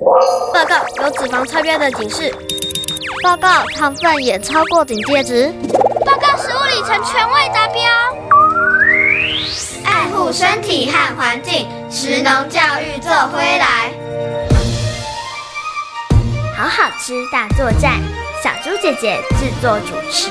报告，有脂肪超标的警示。报告，糖分也超过警戒值。 报告，食物里程全未达标。 爱护身体和环境，食农教育做回来。 好好吃大作战，小猪姐姐制作主持。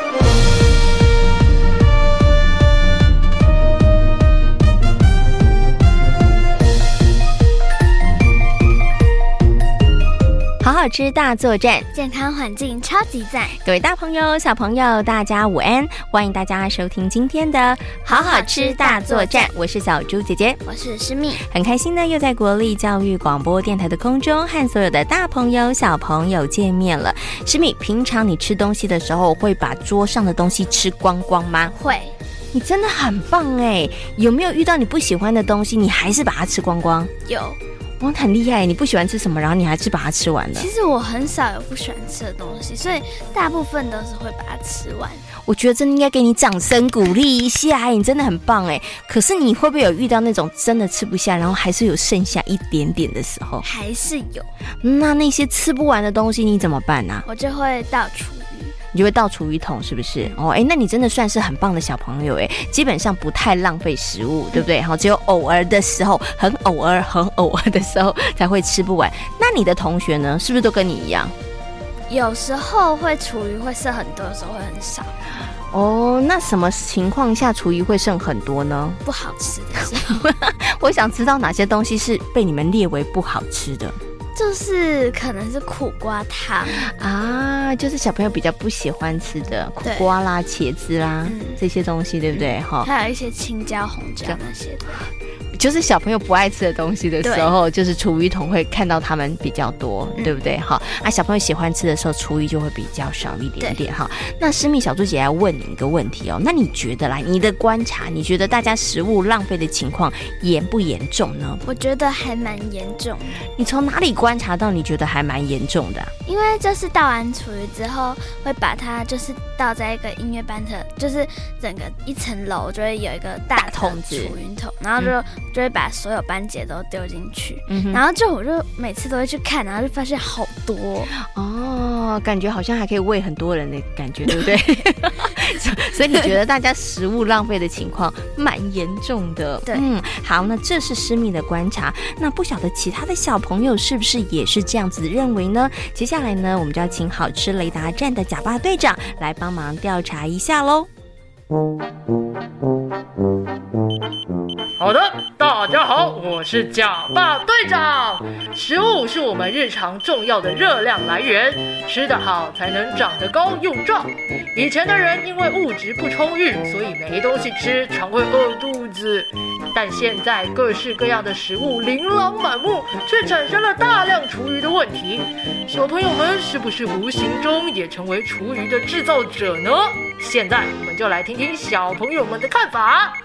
好好吃大作战， 健康环境超级赞。 各位大朋友小朋友大家午安，欢迎大家收听今天的好好吃大作战，我是小猪姐姐， 我是诗蜜。 很开心呢，又在国立教育广播电台的空中和所有的大朋友小朋友见面了。诗蜜，平常你吃东西的时候会把桌上的东西吃光光吗？ 会。 你真的很棒耶，有没有遇到你不喜欢的东西你还是把它吃光光？ 有。 哇，很厉害！你不喜欢吃什么，然后你还是把它吃完了。 其实我很少有不喜欢吃的东西，所以大部分都是会把它吃完。 我觉得真的应该给你掌声鼓励一下，你真的很棒哎！可是你会不会有遇到那种真的吃不下，然后还是有剩下一点点的时候？ 还是有。 那些吃不完的东西你怎么办啊？ 我就会倒厨余。 你就会倒厨余桶是不是？哦，那你真的算是很棒的小朋友哎，基本上不太浪费食物，对不对？只有偶尔的时候，很偶尔的时候才会吃不完。那你的同学呢，是不是都跟你一样？ 有时候会厨余会剩很多，有时候会很少。 哦，那什么情况下厨余会剩很多呢？ 不好吃的时候。 我想知道哪些东西是被你们列为不好吃的。 就是可能是苦瓜汤啊，就是小朋友比较不喜欢吃的苦瓜啦、茄子啦、这些东西，对不对？ 还有一些青椒、红椒那些的。 就是小朋友不爱吃的东西的时候，就是厨余桶会看到他们比较多，对不对？小朋友喜欢吃的时候，厨余就会比较少一点点。那诗蜜小猪姐要问你一个问题哦，那你觉得啦，你的观察，你觉得大家食物浪费的情况严不严重呢？ 我觉得还蛮严重的。 你从哪里观察到你觉得还蛮严重的？ 因为就是倒完厨余之后，会把它就是倒在一个音乐班的，就是整个一层楼就会有一个大桶子厨余桶，然后就会把所有班姐都丢进去，然后我就每次都会去看，然后就发现好多哦，感觉好像还可以喂很多人的感觉，对不对？所以你觉得大家食物浪费的情况蛮严重的？ 对， 好，那这是诗蜜的观察，那不晓得其他的小朋友是不是也是这样子认为呢？接下来呢，我们就要请好吃雷达站的假爸队长来帮忙调查一下咯。 好的，大家好，我是假爸队长。食物是我们日常重要的热量来源，吃得好才能长得高又壮。以前的人因为物质不充裕，所以没东西吃，常会饿肚子。但现在各式各样的食物琳琅满目，却产生了大量厨余的问题。小朋友们是不是无形中也成为厨余的制造者呢？现在我们就来听听小朋友们的看法。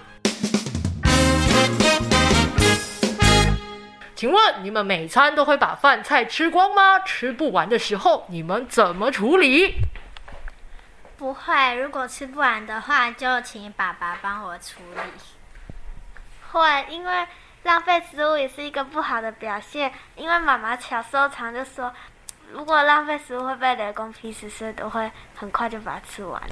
请问你们每餐都会把饭菜吃光吗？吃不完的时候你们怎么处理？ 不会，如果吃不完的话就请爸爸帮我处理。 会，因为浪费食物也是一个不好的表现，因为妈妈小时候常就说，如果浪费食物会被雷公劈死，所以都会很快就把它吃完了。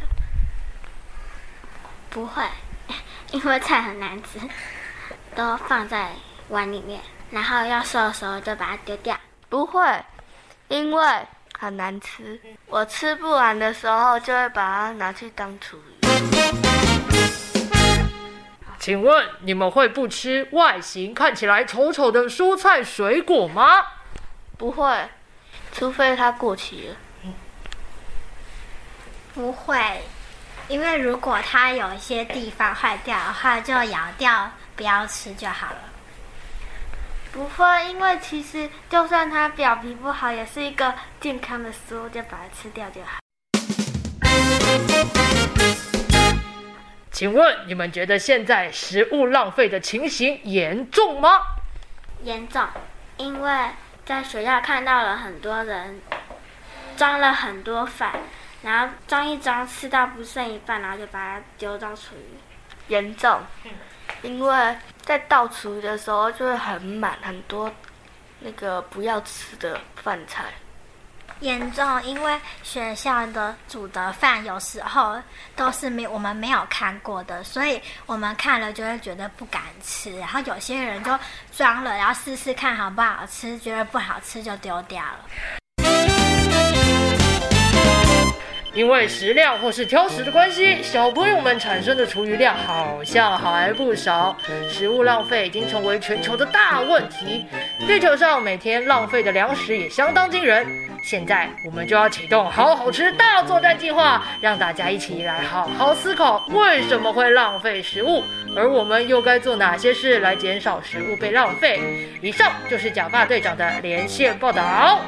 不会，因为菜很难吃，都放在碗里面，然后要收的时候就把它丢掉。 不会，因为很难吃，我吃不完的时候就会把它拿去当厨余。 请问你们会不吃外形看起来丑丑的蔬菜水果吗？ 不会，除非它过期了。 不会，因为如果它有一些地方坏掉的话，就咬掉，不要吃就好了。 不会，因为其实就算它表皮不好，也是一个健康的食物，就把它吃掉就好。 请问你们觉得现在食物浪费的情形严重吗？ 严重，因为在学校看到了很多人装了很多饭，然后装一装吃到不剩一半，然后就把它丢到厨余。 严重，因为在倒厨余的时候就会很满，很多那个不要吃的饭菜。 严重，因为学校的煮的饭有时候都是我们没有看过的，所以我们看了就会觉得不敢吃。然后有些人就装了，然后试试看好不好吃，觉得不好吃就丢掉了。 因为食量或是挑食的关系，小朋友们产生的厨余量好像还不少。食物浪费已经成为全球的大问题，地球上每天浪费的粮食也相当惊人。现在我们就要启动好好吃大作战计划，让大家一起来好好思考为什么会浪费食物，而我们又该做哪些事来减少食物被浪费。以上就是假发队长的连线报道。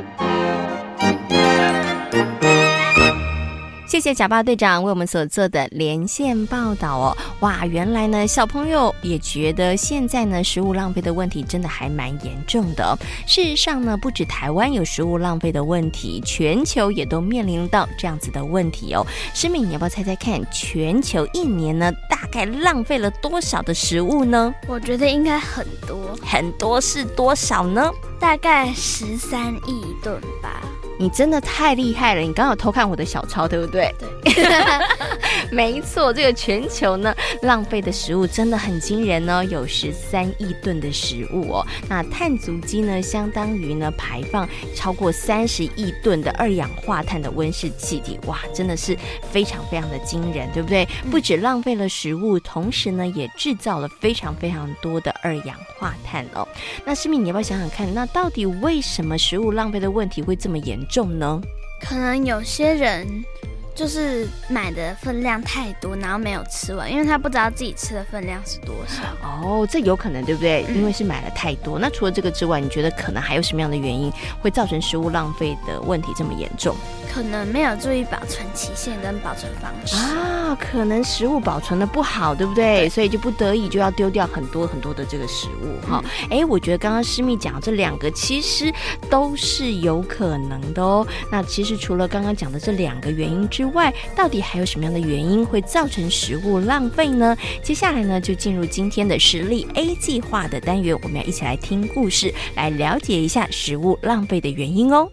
谢谢假爸队长为我们所做的连线报道哦。哇，原来呢小朋友也觉得现在呢食物浪费的问题真的还蛮严重的哦。事实上呢，不止台湾有食物浪费的问题，全球也都面临到这样子的问题哦。诗敏，你要不要猜猜看，全球一年呢大概浪费了多少的食物呢？ 我觉得应该很多。 很多是多少呢？ 大概13亿吨吧。 你真的太厉害了，你刚好偷看我的小抄，对不对？对，没错，这个全球呢浪费的食物真的很惊人哦，有13亿吨的食物哦。那碳足迹呢，相当于呢排放超过30亿吨的二氧化碳的温室气体，哇，真的是非常非常的惊人，对不对？不止浪费了食物，同时呢也制造了非常非常多的二氧化碳哦。那诗敏，你要不要想想看，那到底为什么食物浪费的问题会这么严重呢？ 可能有些人就是买的分量太多，然后没有吃完，因为他不知道自己吃的分量是多少。 哦，这有可能，对不对？因为是买了太多。那除了这个之外，你觉得可能还有什么样的原因会造成食物浪费的问题这么严重？ 可能没有注意保存期限跟保存方式啊，可能食物保存的不好，对不对？所以就不得已就要丢掉很多很多的这个食物哈。我觉得刚刚诗蜜讲这两个其实都是有可能的哦。那其实除了刚刚讲的这两个原因之外，到底还有什么样的原因会造成食物浪费呢？接下来呢，就进入今天的实力 A 计划的单元，我们要一起来听故事，来了解一下食物浪费的原因哦。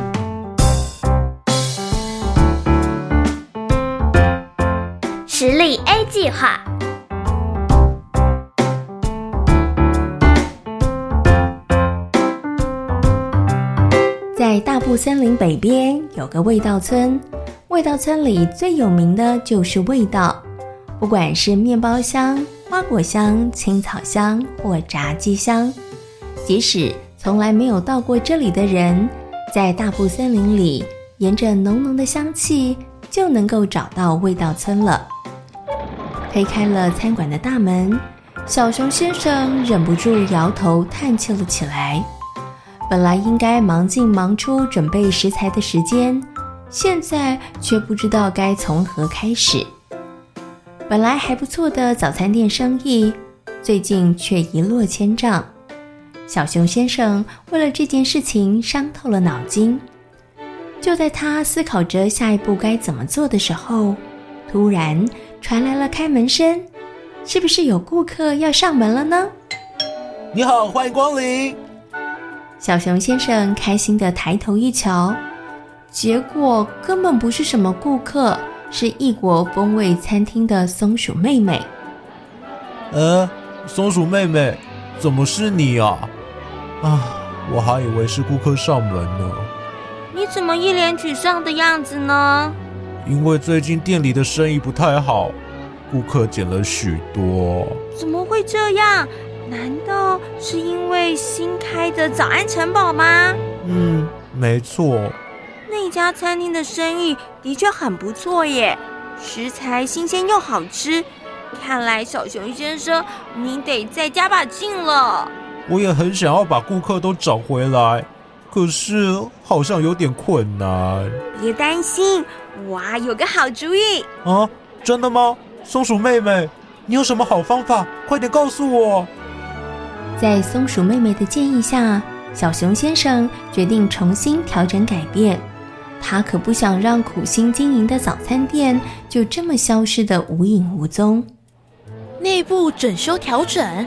实力 A 计划。 在大布森林北边有个味道村，味道村里最有名的就是味道，不管是面包香、花果香、青草香或炸鸡香，即使从来没有到过这里的人，在大布森林里沿着浓浓的香气就能够找到味道村了。推开了餐馆的大门，小熊先生忍不住摇头叹气了起来。本来应该忙进忙出准备食材的时间，现在却不知道该从何开始。本来还不错的早餐店生意，最近却一落千丈。小熊先生为了这件事情伤透了脑筋。就在他思考着下一步该怎么做的时候，突然传来了开门声，是不是有顾客要上门了呢？ 你好，欢迎光临。 小熊先生开心地抬头一瞧，结果根本不是什么顾客，是异国风味餐厅的松鼠妹妹。 松鼠妹妹，怎么是你啊？我还以为是顾客上门呢。 你怎么一脸沮丧的样子呢？ 因为最近店里的生意不太好，顾客减了许多。 怎么会这样？难道是因为新开的早安城堡吗？ 没错。 那家餐厅的生意的确很不错耶，食材新鲜又好吃。看来小熊先生，你得再加把劲了。 我也很想要把顾客都找回来，可是好像有点困难。 别担心，我有个好主意。 真的吗？松鼠妹妹，你有什么好方法？快点告诉我。 在松鼠妹妹的建议下，小熊先生决定重新调整改变。他可不想让苦心经营的早餐店就这么消失得无影无踪。 内部整修调整，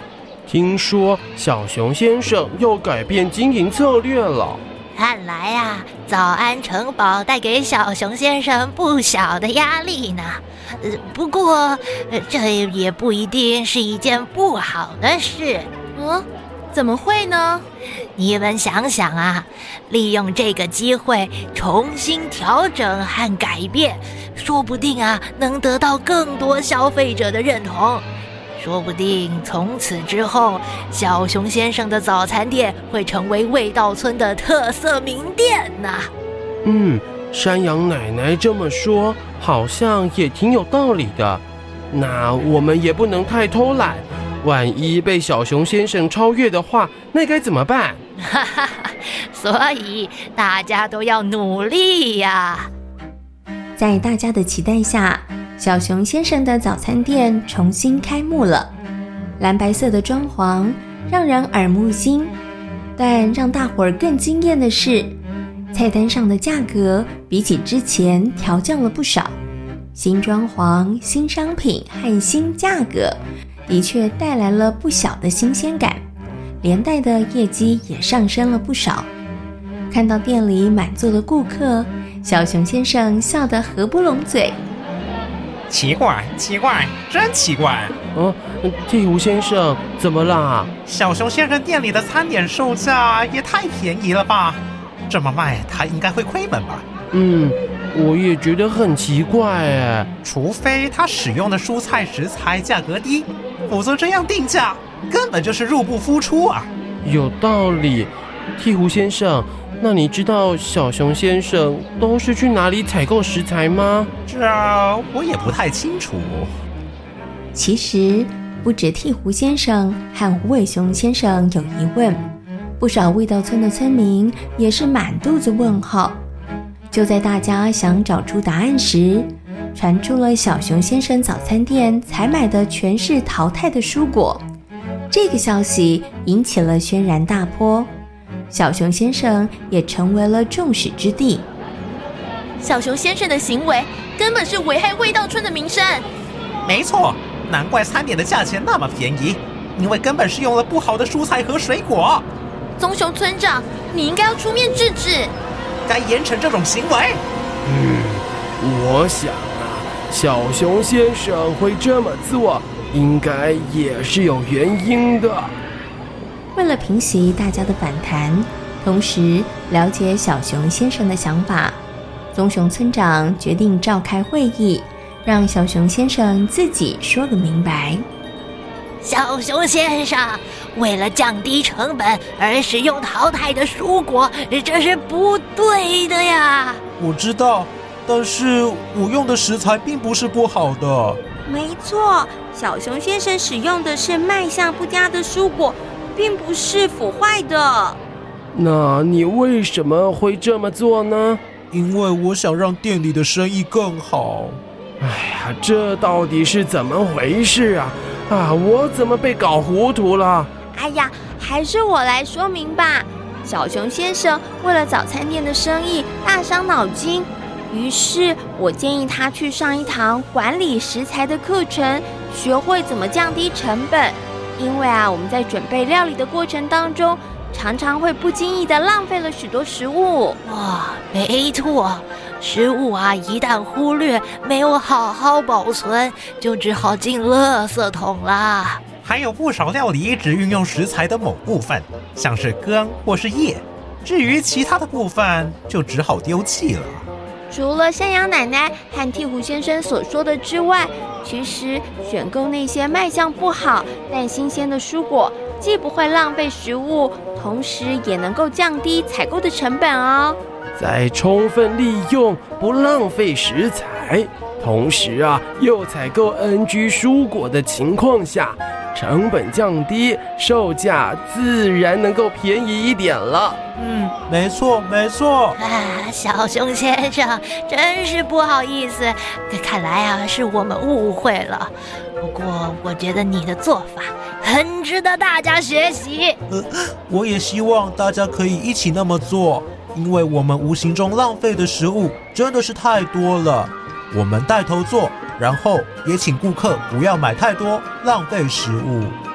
听说小熊先生又改变经营策略了。 看来啊，早安城堡带给小熊先生不小的压力呢。不过，这也不一定是一件不好的事。 怎么会呢？ 你们想想啊，利用这个机会重新调整和改变，说不定啊，能得到更多消费者的认同。说不定从此之后，小熊先生的早餐店会成为味道村的特色名店呢。 山羊奶奶这么说，好像也挺有道理的。那我们也不能太偷懒，万一被小熊先生超越的话，那该怎么办？ 所以大家都要努力呀。 在大家的期待下，小熊先生的早餐店重新开幕了。蓝白色的装潢让人耳目一新，但让大伙儿更惊艳的是，菜单上的价格比起之前调降了不少。新装潢、新商品和新价格的确带来了不小的新鲜感，连带的业绩也上升了不少。看到店里满座的顾客，小熊先生笑得合不拢嘴。 奇怪，真奇怪！ 鹈鹕先生，怎么啦？ 小熊先生店里的餐点售价也太便宜了吧？这么卖，他应该会亏本吧？ 我也觉得很奇怪哎。 除非他使用的蔬菜食材价格低，否则这样定价根本就是入不敷出啊！ 有道理，鹈鹕先生。那你知道小熊先生都是去哪里采购食材吗？ 这我也不太清楚。 其实不止鹈鹕先生和无尾熊先生有疑问，不少味道村的村民也是满肚子问号。就在大家想找出答案时，传出了小熊先生早餐店采买的全是淘汰的蔬果。这个消息引起了轩然大波，小熊先生也成为了众矢之的。 小熊先生的行为根本是危害味道村的名声。 没错，难怪餐点的价钱那么便宜，因为根本是用了不好的蔬菜和水果。 棕熊村长，你应该要出面制止， 该严惩这种行为。 我想啊，小熊先生会这么做，应该也是有原因的。 为了平息大家的反弹，同时了解小熊先生的想法，棕熊村长决定召开会议，让小熊先生自己说个明白。 小熊先生，为了降低成本而使用淘汰的蔬果，这是不对的呀。 我知道，但是我用的食材并不是不好的。 没错，小熊先生使用的是卖相不佳的蔬果，并不是腐坏的。 那你为什么会这么做呢？ 因为我想让店里的生意更好。 哎呀，这到底是怎么回事啊？我怎么被搞糊涂了？ 哎呀，还是我来说明吧。小熊先生为了早餐店的生意大伤脑筋，于是我建议他去上一堂管理食材的课程，学会怎么降低成本。因为我们在准备料理的过程当中，常常会不经意的浪费了许多食物。 没错，食物一旦忽略，没有好好保存，就只好进垃圾桶啦。 还有不少料理只运用食材的某部分，像是根或是叶，至于其他的部分就只好丢弃了。 除了山羊奶奶和鹈鹕先生所说的之外，其实选购那些卖相不好但新鲜的蔬果，既不会浪费食物，同时也能够降低采购的成本哦。 在充分利用不浪费食材，同时又采购 NG 蔬果的情况下，成本降低，售价自然能够便宜一点了。 没错。 小熊先生，真是不好意思，看来是我们误会了。不过我觉得你的做法很值得大家学习。 我也希望大家可以一起那么做，因为我们无形中浪费的食物真的是太多了。我们带头做，然后也请顾客不要买太多，浪费食物。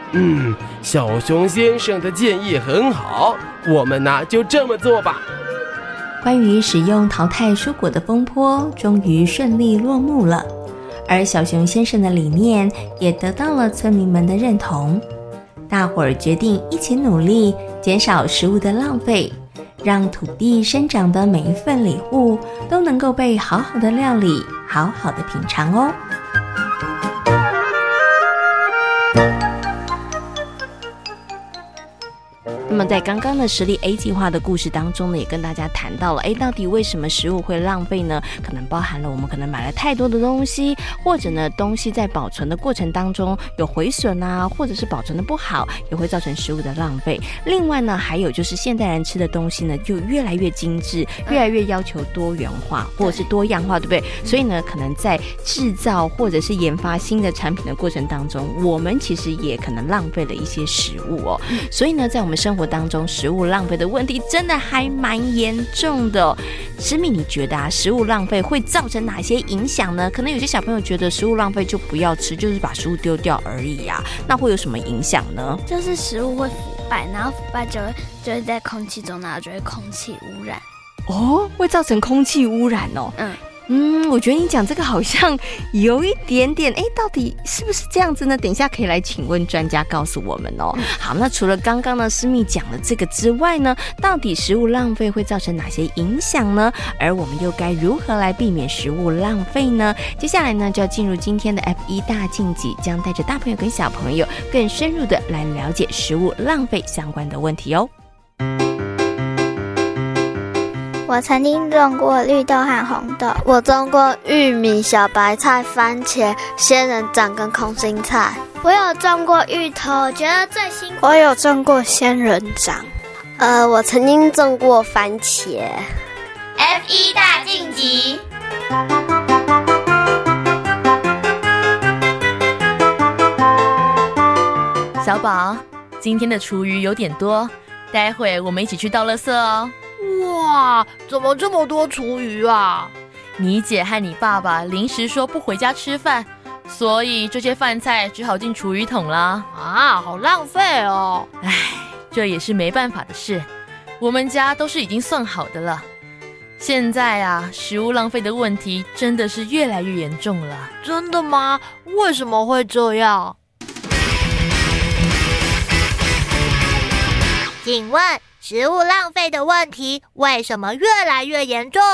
小熊先生的建议很好，我们呢就这么做吧。 关于使用淘汰蔬果的风波终于顺利落幕了，而小熊先生的理念也得到了村民们的认同。大伙儿决定一起努力，减少食物的浪费，让土地生长的每一份礼物都能够被好好的料理，好好的品尝哦。 那么在刚刚的食力 A 计划的故事当中呢，也跟大家谈到了，到底为什么食物会浪费呢？可能包含了我们可能买了太多的东西，或者呢东西在保存的过程当中有毁损啊，或者是保存的不好，也会造成食物的浪费。另外呢，还有就是现代人吃的东西呢就越来越精致，越来越要求多元化或者是多样化，对不对？所以呢，可能在制造或者是研发新的产品的过程当中，我们其实也可能浪费了一些食物哦。所以呢，在我们生活当中，食物浪费的问题真的还蛮严重的哦。诗敏，你觉得食物浪费会造成哪些影响呢？可能有些小朋友觉得食物浪费就不要吃，就是把食物丢掉而已啊，那会有什么影响呢？ 就是食物会腐败，然后腐败就会在空气中，然后就会空气污染。 哦，会造成空气污染哦。我觉得你讲这个好像有一点点，到底是不是这样子呢？等一下可以来请问专家告诉我们哦。好，那除了刚刚呢诗蜜讲的这个之外呢，到底食物浪费会造成哪些影响呢？而我们又该如何来避免食物浪费呢？接下来呢就要进入今天的 F1 大晋级，将带着大朋友跟小朋友更深入的来了解食物浪费相关的问题哦。 我曾经种过绿豆和红豆，我种过玉米、小白菜、番茄、仙人掌跟空心菜。 我有种过芋头，我觉得最辛苦。 我有种过仙人掌。 我曾经种过番茄。 F1 大晋级。 小宝，今天的厨余有点多，待会我们一起去倒垃圾哦。 哇，怎么这么多厨余啊？ 你姐和你爸爸临时说不回家吃饭，所以这些饭菜只好进厨余桶啦。 啊，好浪费哦。 唉，这也是没办法的事，我们家都是已经算好的了。现在啊，食物浪费的问题真的是越来越严重了。 真的吗？为什么会这样？ 请问食物浪费的问题为什么越来越严重？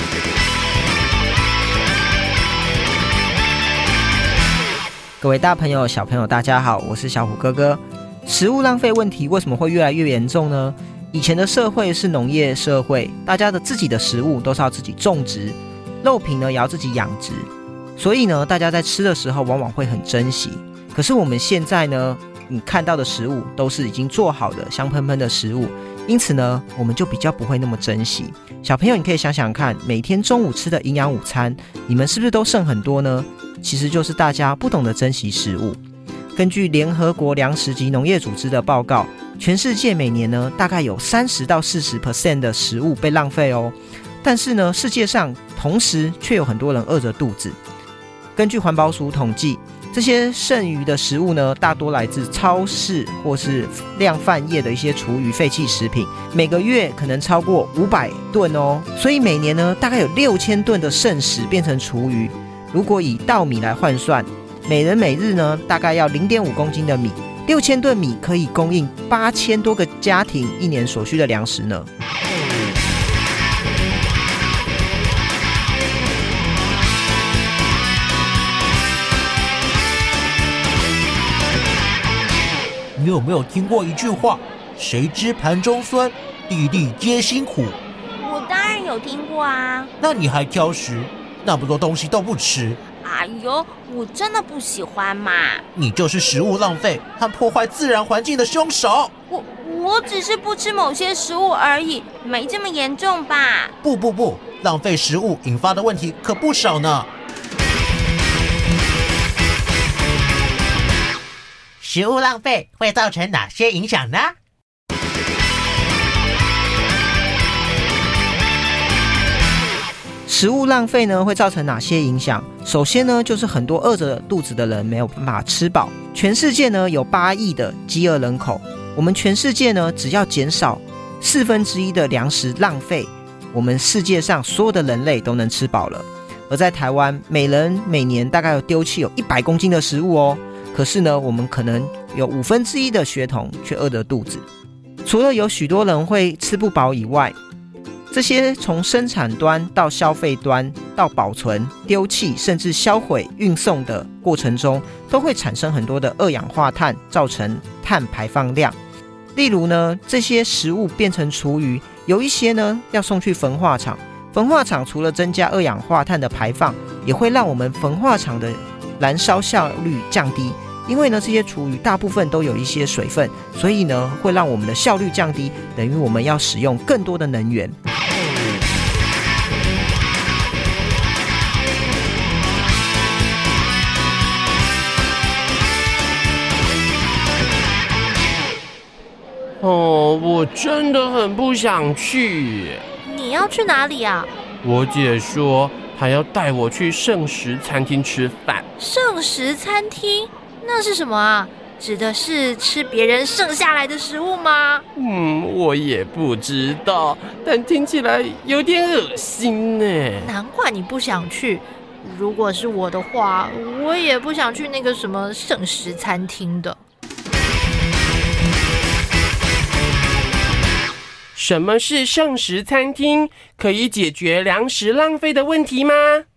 各位大朋友小朋友大家好，我是小虎哥哥。食物浪费问题为什么会越来越严重呢？以前的社会是农业社会，大家的自己的食物都是要自己种植，肉品呢也要自己养殖，所以呢大家在吃的时候往往会很珍惜。可是我们现在呢，你看到的食物都是已经做好的香喷喷的食物，因此呢我们就比较不会那么珍惜。小朋友你可以想想看，每天中午吃的营养午餐，你们是不是都剩很多呢？其实就是大家不懂得珍惜食物。根据联合国粮食及农业组织的报告，全世界每年呢大概有30到40% 的食物被浪费哦。但是呢世界上同时却有很多人饿着肚子。根据环保署统计，这些剩余的食物呢，大多来自超市或是量贩业的一些厨余废弃食品，每个月可能超过500吨哦。所以每年呢，大概有6000吨的剩食变成厨余。如果以稻米来换算，每人每日呢，大概要0.5公斤的米，6000吨米可以供应8000多个家庭一年所需的粮食呢。 你有没有听过一句话，谁知盘中餐，粒粒皆辛苦？ 我当然有听过啊。 那你还挑食，那么多东西都不吃？ 哎呦，我真的不喜欢嘛。 你就是食物浪费和破坏自然环境的凶手。 我只是不吃某些食物而已，没这么严重吧？ 不，浪费食物引发的问题可不少呢。 食物浪费会造成哪些影响呢？ 食物浪费呢会造成哪些影响？首先呢，就是很多饿着肚子的人没有办法吃饱。全世界呢有8亿的饥饿人口，我们全世界呢只要减少1/4的粮食浪费，我们世界上所有的人类都能吃饱了。而在台湾，每人每年大概有丢弃有100公斤的食物哦。可是呢，我们可能有1/5的学童却饿着肚子。除了有许多人会吃不饱以外，这些从生产端到消费端到保存、丢弃甚至销毁、运送的过程中，都会产生很多的二氧化碳，造成碳排放量。例如呢，这些食物变成厨余，有一些呢要送去焚化厂。焚化厂除了增加二氧化碳的排放，也会让我们焚化厂的燃烧效率降低。因为呢，这些厨余大部分都有一些水分，所以呢，会让我们的效率降低，等于我们要使用更多的能源。 哦，我真的很不想去。 你要去哪里啊？ 我姐说她要带我去圣食餐厅吃饭。 圣食餐厅？那是什么啊？指的是吃别人剩下来的食物吗？ 我也不知道，但听起来有点恶心呢。 难怪你不想去。如果是我的话，我也不想去那个什么圣食餐厅的。 什么是圣食餐厅？可以解决粮食浪费的问题吗？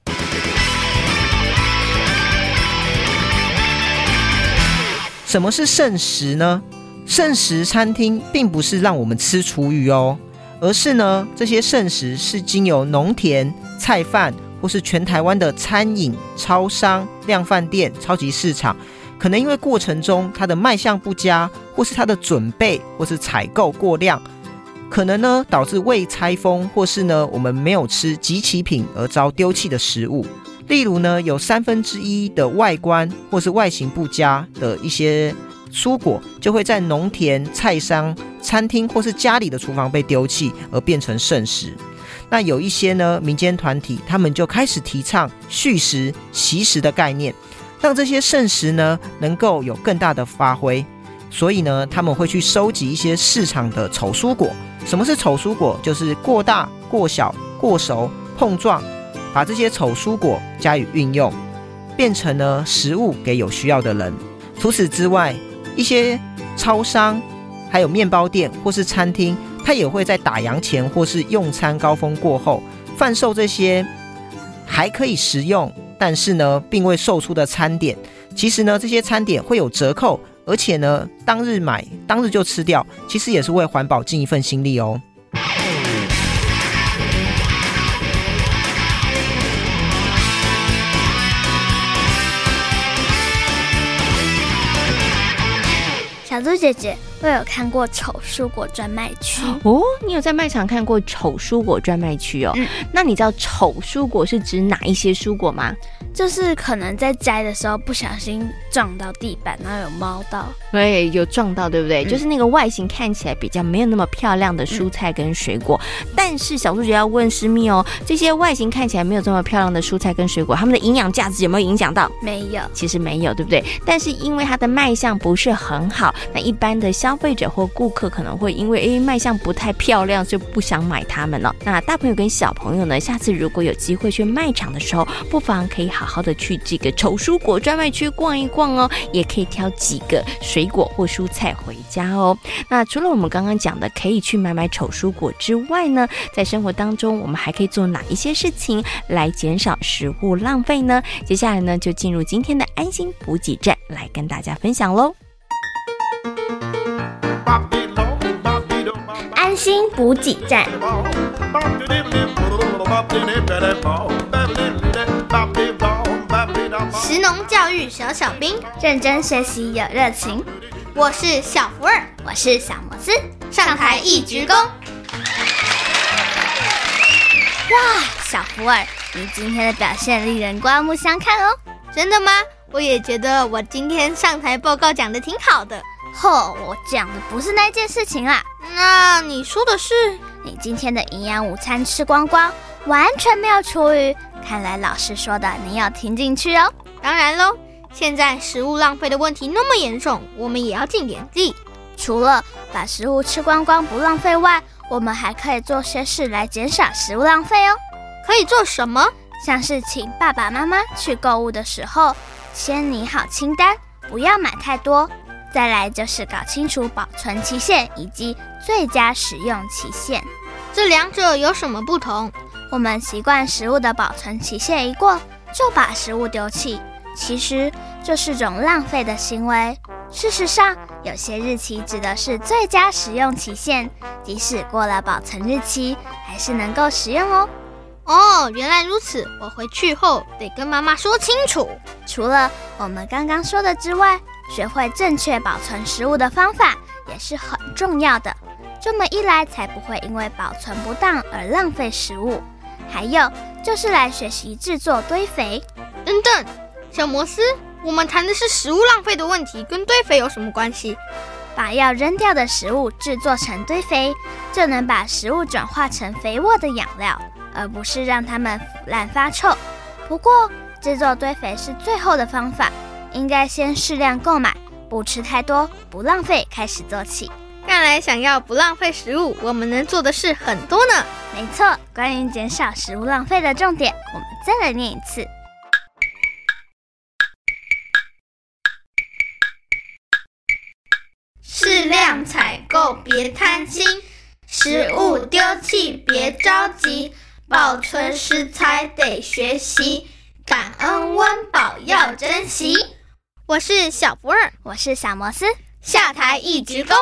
什么是圣食呢？圣食餐厅并不是让我们吃厨余哦，而是呢，这些圣食是经由农田、菜贩或是全台湾的餐饮、超商、量贩店、超级市场，可能因为过程中它的卖相不佳，或是它的准备或是采购过量，可能呢导致未拆封，或是呢我们没有吃即期品而遭丢弃的食物。例如呢，有1/3的外观或是外形不佳的一些蔬果，就会在农田、菜商、餐厅或是家里的厨房被丢弃，而变成剩食。那有一些呢民间团体，他们就开始提倡续食、惜食的概念，让这些剩食呢能够有更大的发挥。所以呢，他们会去收集一些市场的丑蔬果。什么是丑蔬果？就是过大、过小、过熟、碰撞，把这些丑蔬果加以运用，变成了食物给有需要的人。除此之外，一些超商还有面包店或是餐厅，它也会在打烊前或是用餐高峰过后，贩售这些还可以食用但是呢并未售出的餐点。其实呢，这些餐点会有折扣，而且呢当日买当日就吃掉，其实也是为环保尽一份心力哦。 小猪姐姐，我有看过丑蔬果专卖区哦。你有在卖场看过丑蔬果专卖区哦？那你知道丑蔬果是指哪一些蔬果吗？ 就是可能在摘的时候不小心撞到地板，然后有猫到， 对，有撞到，对不对？就是那个外形看起来比较没有那么漂亮的蔬菜跟水果。但是小猪姐要问诗蜜哦，这些外形看起来没有这么漂亮的蔬菜跟水果，它们的营养价值有没有影响到？ 没有， 其实没有，对不对？但是因为它的卖相不是很好，那一般的消费者或顾客可能会因为卖相不太漂亮，就不想买它们了。那大朋友跟小朋友呢，下次如果有机会去卖场的时候，不妨可以好好的去这个丑蔬果专卖区逛一逛哦，也可以挑几个水果或蔬菜回家哦。那除了我们刚刚讲的可以去买丑蔬果之外呢，在生活当中我们还可以做哪一些事情来减少食物浪费呢？接下来呢，就进入今天的安心补给站来跟大家分享咯。 安心补给站。 食农教育小小兵， 认真学习有热情。 我是小福儿， 我是小摩斯， 上台一鞠躬。 哇，小福儿，你今天的表现令人刮目相看哦。 真的吗？我也觉得我今天上台报告讲得挺好的。 我讲的不是那件事情啊。 那你说的是？ 你今天的营养午餐吃光光， 完全没有厨余。看来老师说的你有听进去哦。 当然咯，现在食物浪费的问题那么严重，我们也要尽点力。 除了把食物吃光光不浪费外，我们还可以做些事来减少食物浪费哦。 可以做什么？ 像是请爸爸妈妈去购物的时候，先拟好清单，不要买太多。再来就是搞清楚保存期限以及最佳使用期限。 这两者有什么不同？ 我们习惯食物的保存期限一过，就把食物丢弃，其实这是种浪费的行为。事实上，有些日期指的是最佳使用期限，即使过了保存日期，还是能够食用哦。 哦，原来如此，我回去后得跟妈妈说清楚。 除了我们刚刚说的之外，学会正确保存食物的方法也是很重要的，这么一来才不会因为保存不当而浪费食物。还有就是来学习制作堆肥。 等等，小摩斯，我们谈的是食物浪费的问题，跟堆肥有什么关系？ 把要扔掉的食物制作成堆肥，就能把食物转化成肥沃的养料，而不是让它们腐烂发臭。不过制作堆肥是最后的方法，应该先适量购买，不吃太多，不浪费开始做起。 看来想要不浪费食物，我们能做的事很多呢。 没错，关于减少食物浪费的重点，我们再来念一次。 适量采购，别贪心；食物丢弃，别着急。保存食材得学习，感恩温饱要珍惜。我是小福尔， 我是小摩斯， 下台一鞠躬。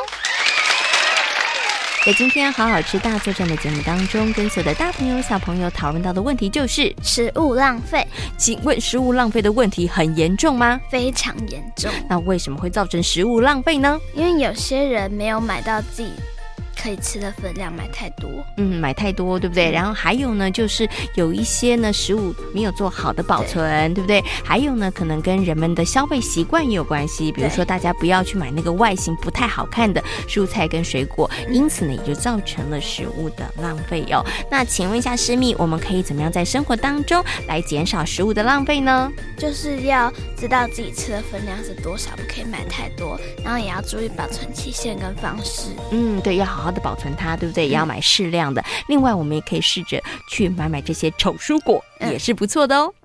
在今天好好吃大作战的节目当中，跟所有的大朋友小朋友讨论到的问题就是食物浪费。 请问食物浪费的问题很严重吗？ 非常严重。 那为什么会造成食物浪费呢？ 因为有些人没有买到自己可以吃的分量，买太多。 买太多，对不对？然后还有呢，就是有一些呢食物没有做好的保存， 对不对？还有呢，可能跟人们的消费习惯也有关系。比如说，大家不要去买那个外形不太好看的蔬菜跟水果，因此呢，也就造成了食物的浪费哦。那请问一下诗蜜，我们可以怎么样在生活当中来减少食物的浪费呢？ 就是要知道自己吃的分量是多少，不可以买太多，然后也要注意保存期限跟方式。 对，要好好的保存它，对不对？也要买适量的。另外，我们也可以试着去买这些丑蔬果，也是不错的哦。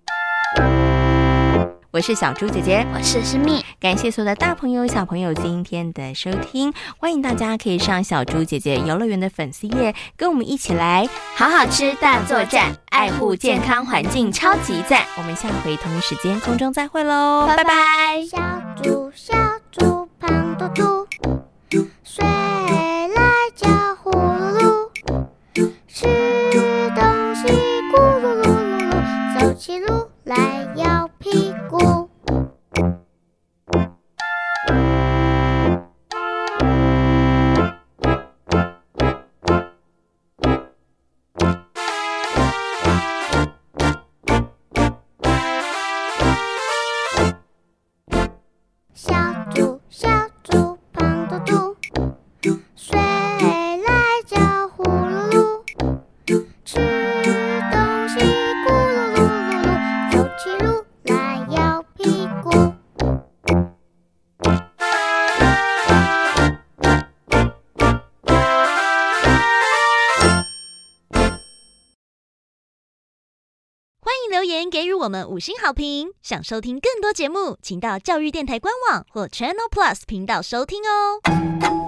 我是小猪姐姐， 我是诗蜜， 感谢所有的大朋友小朋友今天的收听，欢迎大家可以上小猪姐姐游乐园的粉丝页，跟我们一起来好好吃大作战，爱护健康环境超级赞。 我们下回同一时间空中再会喽，拜拜。 小猪小猪胖嘟嘟，水来叫呼噜噜，吃东西咕噜噜噜噜，走起路来摇屁股。小猪小猪胖嘟嘟，水来叫呼噜噜，吃东西咕噜噜噜噜，走起路来摇屁股。 欢迎留言给予我们5星好评。想收听更多节目，请到教育电台官网或 Channel Plus 频道收听哦。